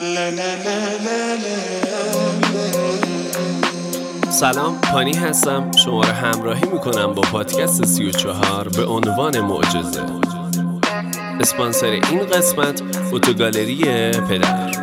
سلام، پانی هستم. شما را همراهی میکنم با پادکست 34 به عنوان معجزه. اسپانسر این قسمت اتوگالری پدر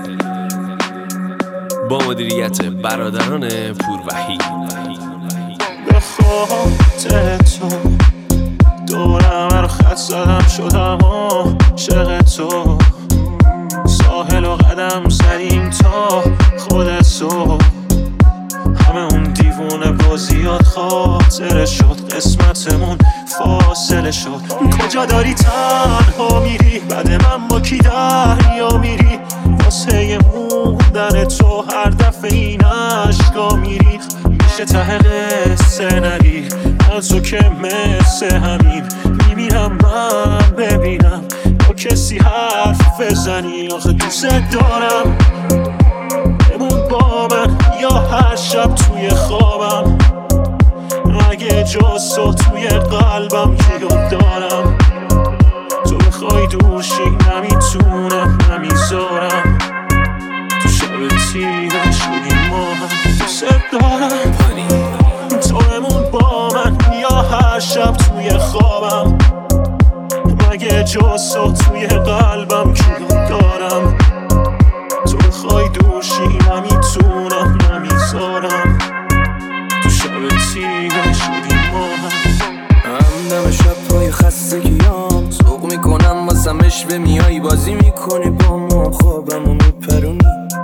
با مدیریت برادران پوروحی. به خاطر تو دورم رو خط زدم شدم عاشق تو، ساحل و قدم زدیم تا خودتو، همه اون دیوونه بازیات خاطره شد، قسمتمون فاصله شد. کجا داری تنها میری؟ بعد من با کی دریا میری؟ واسه موندن تو هر دفعه این عشقا میری. میشه ته قصه نری از تو که مثل همین میمیرم من ببینم با کسی حرف بزنی. آخه دوست دارم بمون با من یا هر شب توی خوابم، اگه جز تو توی قلبم کیو دارم. تو میخوای دوشی نمیتونم نمیذارم، تو شب تیره شدیم ما هم دوست دارم. تو بمون با من یا هر شب توی خوابم، مگه جز تو توی قلبم کیو دارم. تو میخوای دوشی نمیتونم نمیذارم، تو شب تیره شدیم ما هم دم شب پای خستگیام سوق میکنم واسم اشوه میایی بازی میکنی با ما خوابمو میپرونی.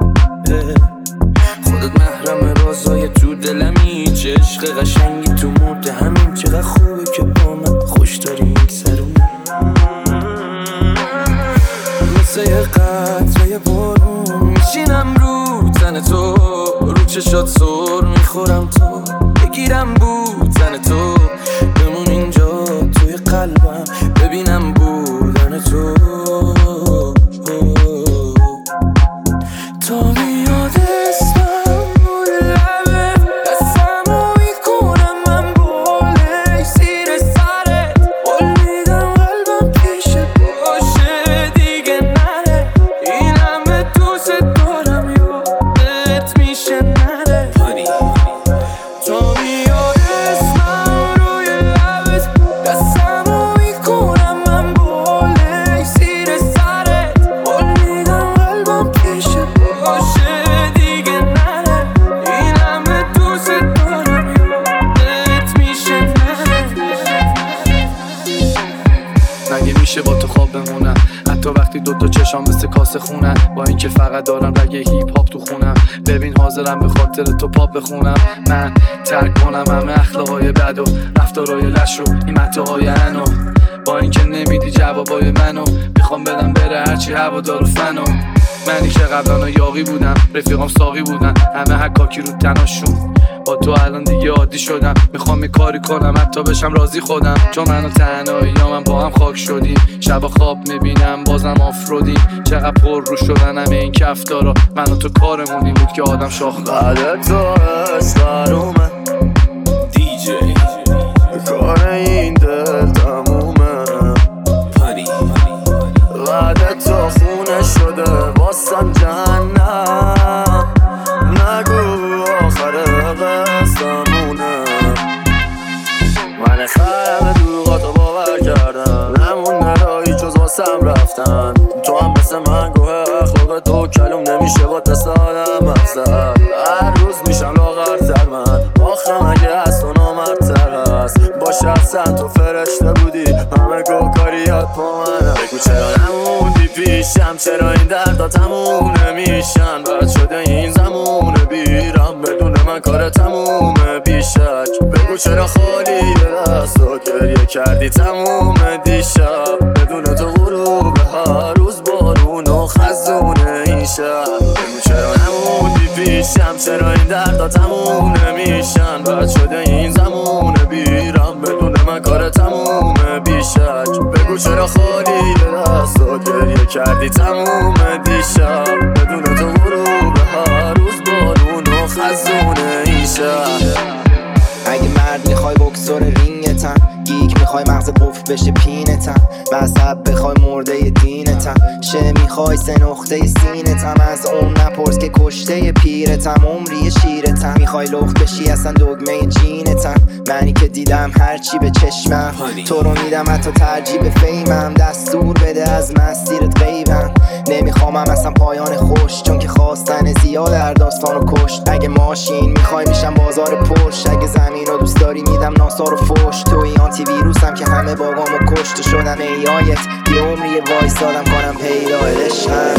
خودت محرم رازای تو دلمی، چه عشق قشنگی تو مرد همین. چقدر خوبه که با من خوش داری میگذرونی، مثل یه قطره بارون میشینم رو تن تو، رو چشات سر میخورم تو، بگیرم بودن تو، بمون اینجا توی قلبم ببینم بودن تو. تا میاد اسمم روی لبت دستمو میکنم من بالای زیر سرت، قول میدم قلبم پیشت باشه دیگه نره، این همه دوست دارم یادت میشه نره. تا میاد اسمم روی لبت دستمو میکنم من بالای زیر سرت، قول میدم قلبم پیشت باشه دیگه نره، این همه دوست دارم یادت میشه نره. مگه میشه با تو خواب بمونم حتی وقتی دوتا چشام مثل کاسه خونن، با اینکه فقط دارم رگ هیپ هاپ تو خونم. ببین حاضرم به خاطر تو پاپ بخونم، من ترک کنم همه اخلاقای بد و رفتارای لش و این متاهای انو، با اینکه نمیدی جوابای منو، میخوام بدم بره هرچی هوادار و فنو. منی که قبلا یاقی بودم رفیقام ساقی بودن، همه حکاکی رو تناشون، با تو الان دیگه عادی شدم. میخوام یه کاری کنم حتی بشم راضی خودم، چون من و تنهایی من با هم خاک شدیم. شب خواب میبینم بازم آفرودیم، چقدر پر رو شدن همه این کفتارا، من و تو کارمون این بود که آدم شاخ بعد تو اسفرومه دیجی کار این دل تمومه، بعد تو خونه شده واسم جهنم، نگو آخر قصدمونه. من خرم دروغاتو باور کردم، نمون نرایی جز واسم رفتن. تو هم مثل من گوه اخلاق تو کلوم نمیشه با تسادم مفزد، هر روز میشم لاغرتر من، آخرم اگه از تو نامرتر هست باشه. اصلا تو فرشته بودی همه گوکاریات با منم، بگو چرا نموندی پیشم، چرا این دردا تموم نمیشن. بعد شده این زمونه بیرم بدون من کار تمومه بیشک، بگو چرا خالی دست و گریه کردی تموم دیشب، بدون تو غروب هر روز بارون و خزونه این شب. بگو چرا نموندی پیشم، چرا این دردا تموم نمیشن. بعد شده این زمونه بیرم بدون من کار تمومه بیشک، بگو چرا خالی دست و گریه کردی تموم دیشب، بدون تو غروب هر روز بارون و خزونه این شب. اگه مرد میخوای بکسور رینگتن، گیگ میخوای مغز قفل بشه پینتن، مذهب بخوای مرده دینتن، شه میخوای سه نقطه سینتن. پیرتم، از اون نپرس که کشته پیرتم. عمری شیرتم، میخوای لخت بشی اصلا دگمه جینتم. منی که دیدم هرچی به چشمم، تو رو میدم حتی ترجیح به فیمم. دستور بده از مسیرت غیبم، نمیخوامم اصلا پایان خوش، چون که خواستن زیاد در داستانو کشت. اگه ماشین میخوای میشم بازار پشت، اگه زمین رو دوست داری میدم ناسا رو فش. توی آنتی ویروسم که همه باگامو کشت، شدم ایایت یه عمری وایسادم کنم پیدا عشقم.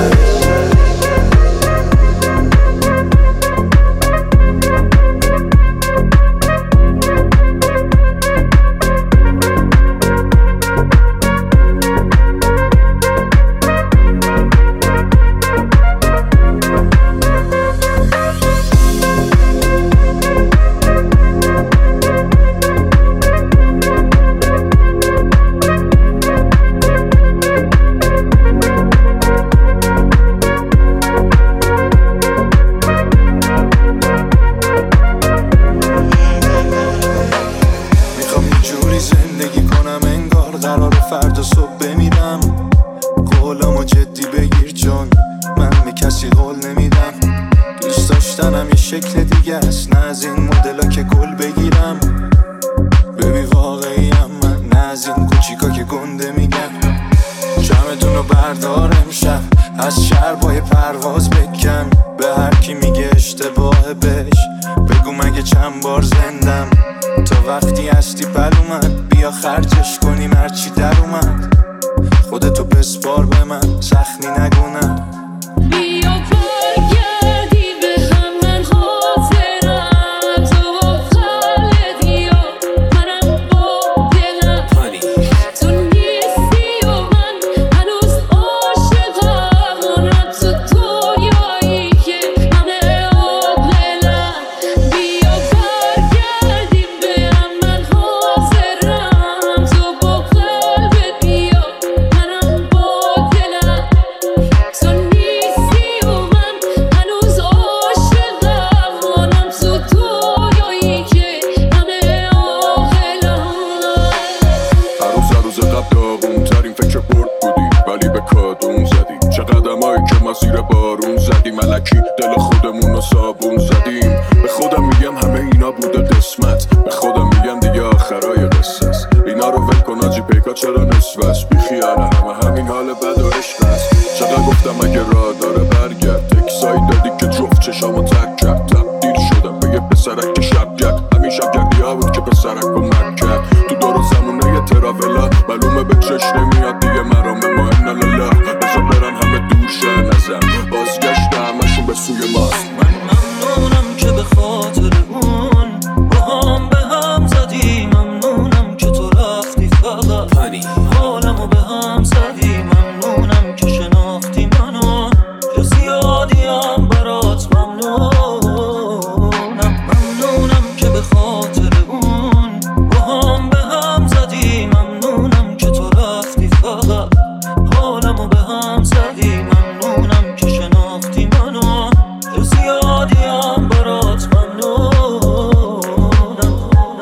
فردا صبح بمیرم، قولامو جدی بگیر چون من به کسی قول نمیدم. دوست داشتنم یه شکل دیگه است، نه از این مدلا که گل بگیرم. ببین واقعیم من، نه از این کوچیکا که گنده میگم. جمعتونو بردار امشب، از شربای پرواز بکن. به هر کی میگه اشتباهه بهش بگو مگه چند بار زندم. تا وقتی هستی پلومن، بیا خرجش کنیم هرچی در اومد. خودتو بسپار به من، سخنی نگونم. بیا برگردی به هم، من خاطرم تو با خلقی و منم با دلم. تو نیستی و من هنوز عاشقم، منم تو دنیایی که همه عاقلم. بیا برگردی به هم، من حاضرم تو با قلبت بیا، منم با دلم. تو نیستی و من هنوز عاشقم، منم تو دنیایی که همه عاقلم. هر روز قبل داغون ترین فکر برد بودی، ولی به کادون زدی. چه قدمایی که ما زیر بارون زدیم، ملکی دل خودمون رو صابون زدیم. به خودم میگم همه اینا بوده قسمت، به خودم میگم دیگه آخرای قصه است. اینا رو ول کن آجی، پیکا چرا نصفست؟ بی خیال همین حال بد و عشق است. چقدر گفتم اگه راه داره برگرد، تکسایی دادی که جفت چشامو تک کرد. تبدیل شدم به یه پسرک که شب گرد، همین شب گردی ها بود که پسرک کمک کرد. تو دور و زمونه یه تراولا، معلومه به چشم نمیاد دیگه مرام مهم نلالا. بذار برن همه دور شن ازم، بازگشت همشون به سوی ماست. من ممنونم که به خاطر اون با هم به هم زدی. ممنونم که تو رفتی فقط حالمو به هم زدی. ممنونم که شناختی منو، که زیادیم برات ممنونم. ممنونم که به خاطر اون با هم به هم زدی. ممنونم که تو رفتی فقط حالمو به هم زدی. ممنونم که شناختی منو، که زیادیم برات ممنونم.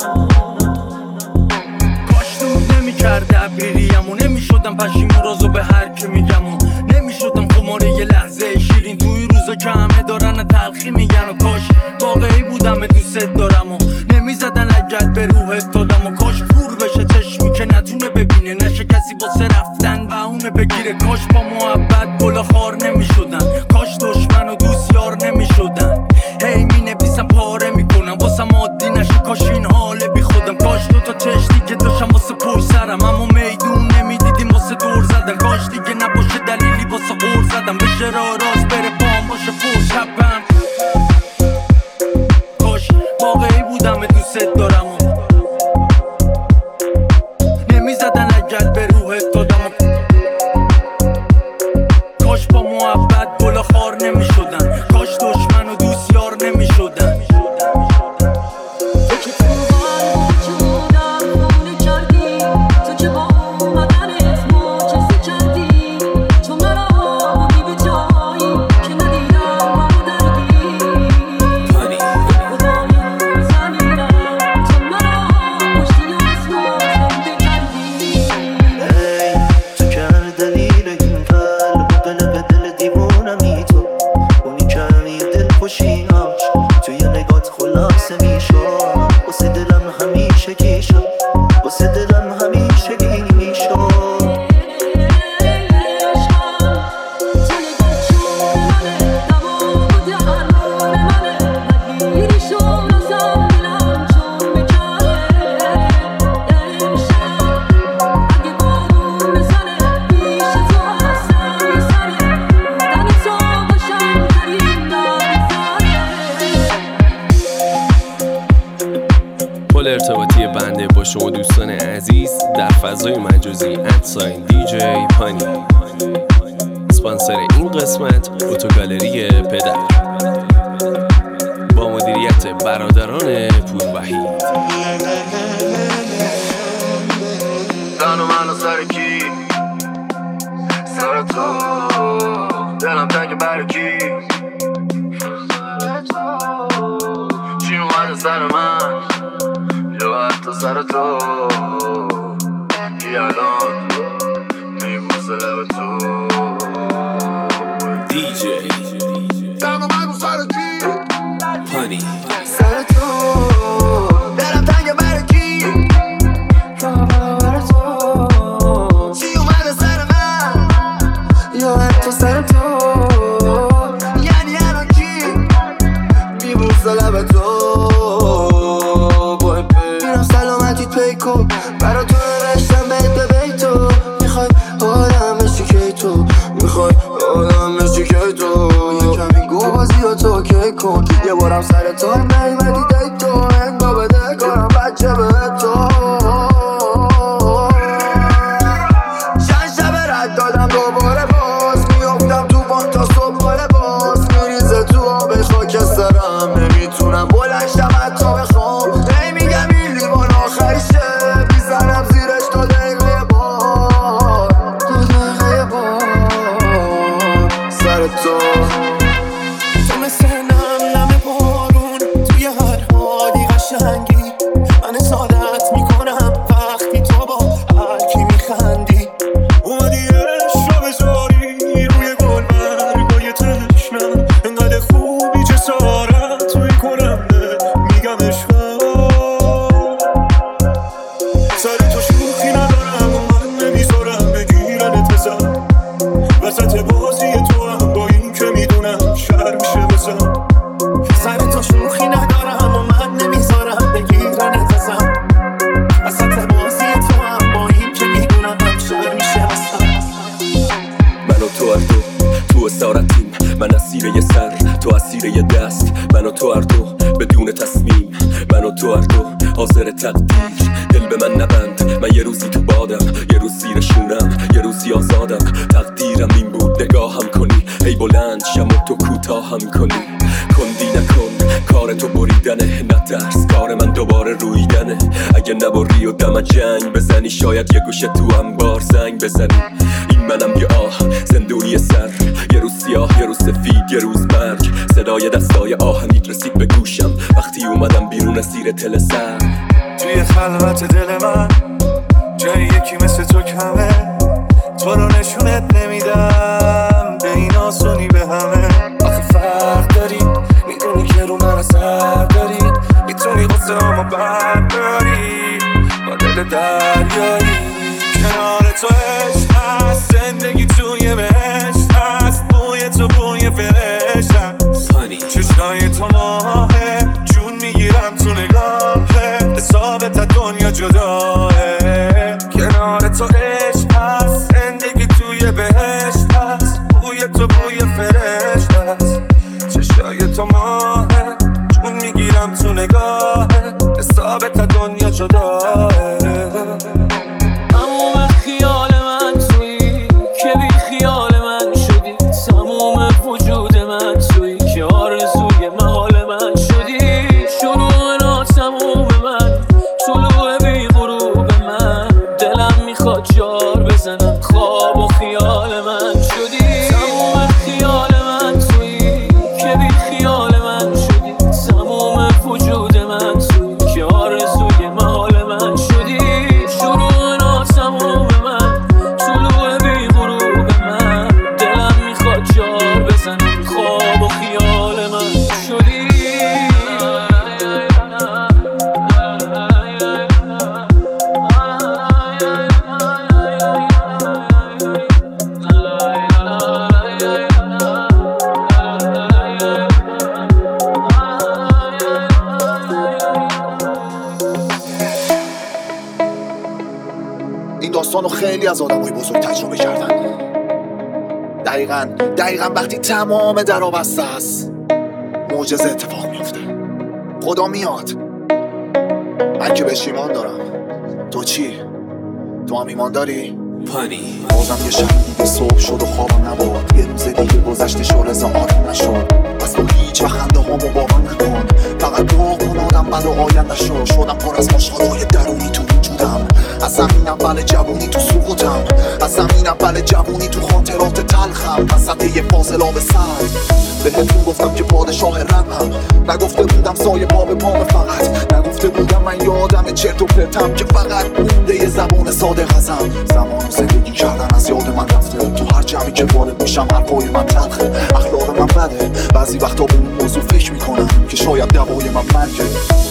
کاش دود نمی‌کرد ابریریم و نمی‌شدم پشیمون رازو به هر که میگم و نمی‌شدم خماره یه لحظه شیرین توی روزا که همه دارن تلخی میگن. و کاش واقعی بودم دوست دارم و نمیزدن لگد به روحت دادم. و کاش کور بشه چشمی که نتونه ببینه، نشه کسی واسه رفتن بهونه بگیره. کاش با محبت گلا خار نمی‌شدن، کاش دشمن و دوست یار نمی‌شدن. هی می‌نویسم پاره میکنم واسم عادی نشه، کاش این حال بی خودم. کاش دوتا چشتی که داشتم واسه پشت سرم، اما میدون نمیدیدیم واسه دور زدن. کاش دیگه نباشه دلیلی واسه غور زدم، بشه راه راست بره پام باشه فوش چپم. کاش واقعی بودم دوست دارم و نمیزدن لگد به روحت دادم. و کاش با محبت گلا خار نمی‌شدن، کاش دشمن و دوست یار نمی‌شدن. تو که تو بار که بودم خونه کردی، تو که با اومدنت معجزه کردی. تو مرا بودی به جایی که ندیدم منو دردی. خدای زمینم تو مرا پشتی آسمان زنده کردی. خوشیناش توی نگات خلاصه میشم واسه دلم همیشه گیشم واسه دلم همیشه گیشم ارتباطی بنده با شما دوستان عزیز در فضای مجازی @DJ پانی. اسپانسر این قسمت اتوگالری پدر با مدیریت برادران پوروحید. زن و من و سر کی سر تو دلم تنگ برای کی چی اومده سر من یا حتی سر تو کی الان میبوسه لب تو دیجی زن و من و سر کی پانی. سر تو دلم تنگ برای کی چی اومده سر من یا حتی سر تو یعنی الان کی میبوسه لب تو میرم سلامتیت پیکو برا تو نوشتم بیت به بیتو میخوای آدم بشی که تو میخوای آدم بشی که تو یکمی گو بازی و تو که کن یه بارم سر تو نیمدی دیتو انگا بده کنم بچه به تو چند شب رد دادم دوباره باز میافتم تو بان تا صبح باز میریزه تو آب خاکسترم نمیتونم بلند شم حتی بخوام نمیگم این لیوان آخریشه میزنم زیرش تا دقیقه بار سر تو مثل نم بارون توی هر حالی قشنگی من سعادت میکنم وقتی تو با هر کی میخندی اومدی عشق رو بذاری روی گلبرگای تشنم انقدر خوبی جسارت توی کننده میگم عشقم سر تو شوخی ندارم و من نمیذارم بگیرنت بزن وسط بازی تو هم با این که میدونم شر میشه بزن سر تو شوخی ندارم و من نمیذارم بگیرنت بزن وسط بازی تو هم با این که میدونم شر میشه بزن من و تو هر دو تو اسارتیم من اسیر یه سر تو اسیر یه دست من و تو هر دو بدون تصمیم من و تو هر دو حاضر تقدیر دل به من نبند من یه روزی تو بادم یه روز زیر شونم یه روزی آزادم تقدیرم این بود نگاهم کنی ای بلند شم و تو کوتاهم کنی کندی نکن کار تو بریدنه نترس کار من دوباره رویدنه اگه نبری و دم جنگ بزنی شاید یه گوشه تو انبار زنگ بزنی این منم یه آه زندونی سر یه روز سیاه یه روز سفید یه روز مرگ صدای دستای آهنیت رسید به گوشم وقتی اومدم بیرون اسیر تل سر توی خلوت دل من جای یکی مثل تو کمه تو رو نشونت نمیدم به این آسونی به همه آخه فرق داری میدونی که رو من اثر داری میتونی غصه همو برداری با دل دریایی کنار تو عشق هست زندگی توی بهشت هست بوی تو بوی فرشت هست چشنای تو ماهه جون میگیرم تو نگاهه حسابت دنیا جداه کنار تو عشق هست زندگی توی بهشت هست بوی تو بوی فرشت داستانو خیلی از آدمای بزرگ تجربه کردن. دقیقاً وقتی تمام درا بسته است معجزه اتفاق میفته. خدا میاد. من که بهش ایمان دارم. تو چی؟ تو هم ایمان داری؟ پانی بازم یه شب دیگه صبح شد و خوابم نبود. یه روز دیگه گذشتش و رضا آروم نشد. از تو هیچ و خنده هامو باور نکن. فقط دعا کن آدم بد و آینده شدم پر از مشغلای درونی تو وجودم. از زمین اول جوونی تو سقوطم. از زمین اول جوونی تو خاطرات تلخم. وسط یه فاصله به سر بهتون گفتم که پادشاه رنم. نگفته بودم سایه پا به پام فقط. نگفته بودم من یه آدم چرت و پرتم که فقط مونده یه زبان ساده غزم. زمان زندگی کردن از یاد من رفته. تو هر جمعی که وارد میشم حرفای من تلخه. اخلاق من بده. بعضی وقتا به اون موضوع فکر میکنم که شاید دوای من مرگه.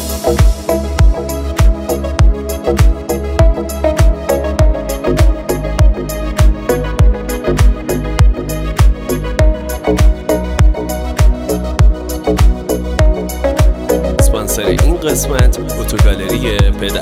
اسپانسر این قسمت اتوگالری پدر.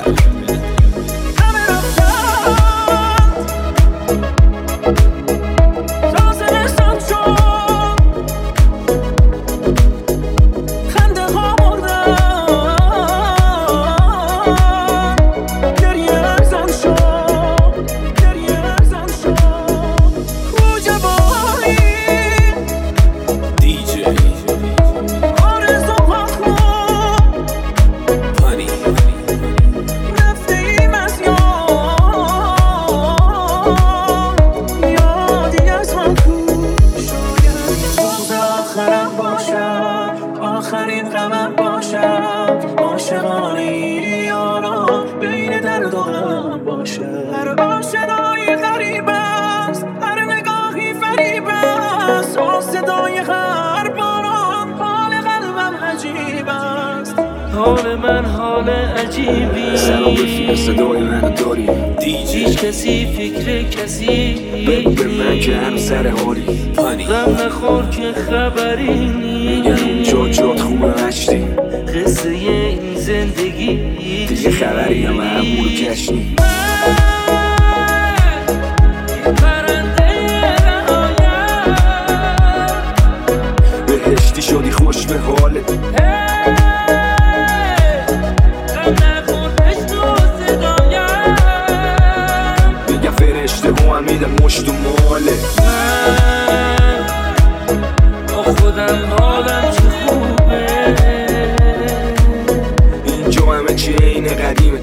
آخرین غمم باشم عاشقانه یارا بین درد و غم باشه. هر آشنایی غریب است. هر نگاهی فریب است. صدای هر باران حال قلبم عجیب است. حال من حال عجیبی. سلام رفیق صدای منو داری؟ هیچ کسی فکر کسی بگو به من که هنو سر حالی. غم نخور که خبری میگن اونجا جات خوبه نشتی. قصه این زندگی دیگه خبری هم همون رو کشنی. بهشتی شدی خوش به حالت. میگم فرشته هم میدن مشت و ماله. با خودم حالم چه خوبه. اینجا همه چی اینه قدیمه.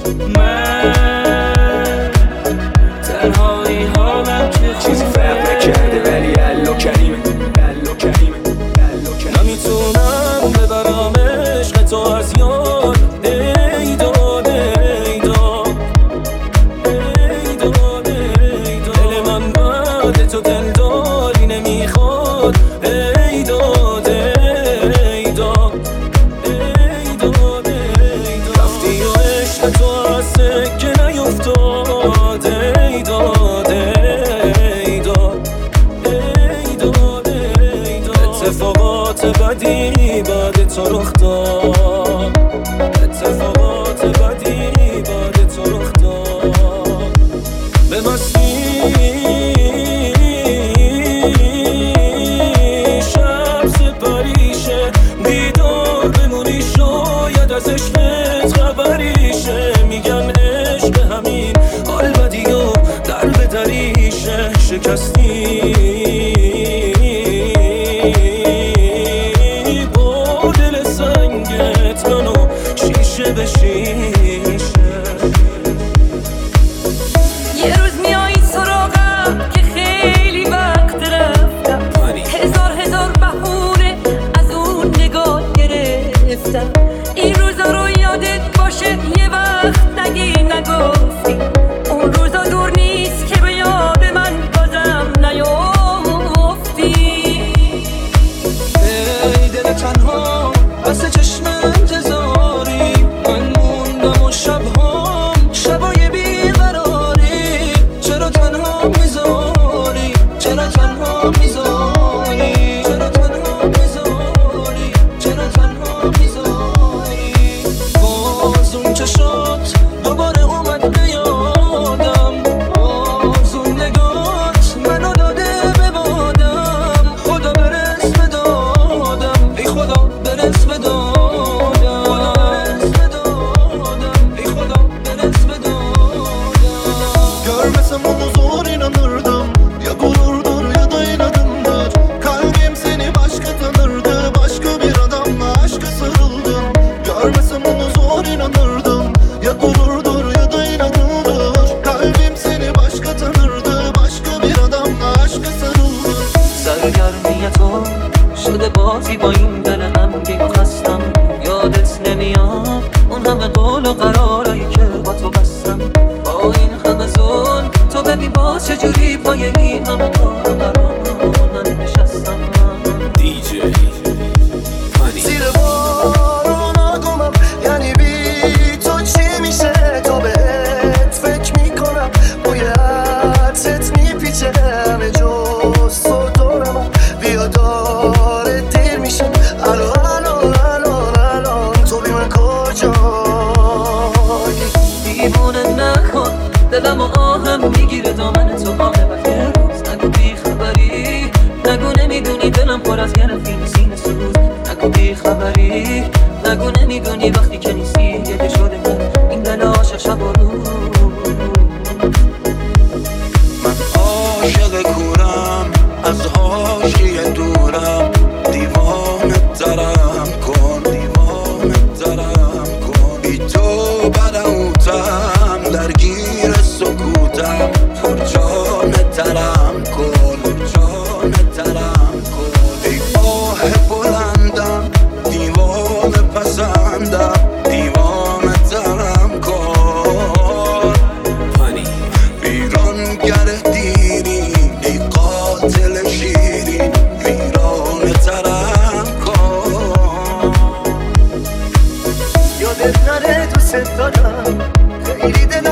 من تنهایی حالم چه خوبه. چیزی فرق نکرده ولی الله کریمه. الله کریمه. نمیتونم ببرم عشق تو از یاد. ای داد ای داد ای داد ای داد. دل من بعد تو دلداری نمیخواد. ای داد ای داد ای داد ای داد. رفتی و عشق تو از سکه نیفتاد. ای داد ای داد ای داد ای داد. اتفاقات بدی بعد تو رخ داد. اتفاقات بدی بعد تو رخ داد. به مستی شب سپریشه. بیدار بمونی شاید از عشقت خبریشه. میگن عشق همین حال بدی و در به دریشه. شکستی با دل سنگت منو شیشه به شیشه. یه روز میایی سراغم که خیلی وقت رفتم. هزار بهونه از اون نگاه گرفتم. این روزا رو یادت باشه یه وقت نگی نگفتی. اون روزا دور نیست که به یاد من بازم نیافتی. ای دل تنها واسه چشم انتظاری. من موندم و شبای بیقراری. چرا تنها میذاری. چرا تنها میذاری. چرا تنها میذاری. چرا تنها میذاری. باز اون چشات دوباره اومد به یادم. بازی با این دل غمگین و خستم. یادت نمیاد اون همه قول و قرارایی که با تو بستم. با این همه ظلم تو ببین باز چجوری پای این همه قول و قرار من نشستم. دیجی پانی زیر بارون آگمم، یعنی بی تو چی میشه؟ تا بهت فکر میکنم بوی عطرت میپیچه همه جز تو دورم. بیا داره دیر میشه الان تو بی من کجایی؟ دیوونه نکن دلم و آهم میگیره دامن تو آمه و یه روز نگو بی خبری، نگو نمیدونی دلم پر از گرفتی سینه سوز. نگو بی خبری، نگو نمیدونی وقتی که نیستی یه شده من این دل عاشق شب و روز. من عاشق کورم از حاشیه دورم، دیوانه ترم کن بی تو برهوتم درگیر سکوتم، پر جانه ترم کن ای آه بلندم دیوانه پسندم، دیوانه ترم کن پانی ویرانگر دیری ای قاتل شیرین، ویرانه ترم کن. یادت نره دوست دارم خیلی دل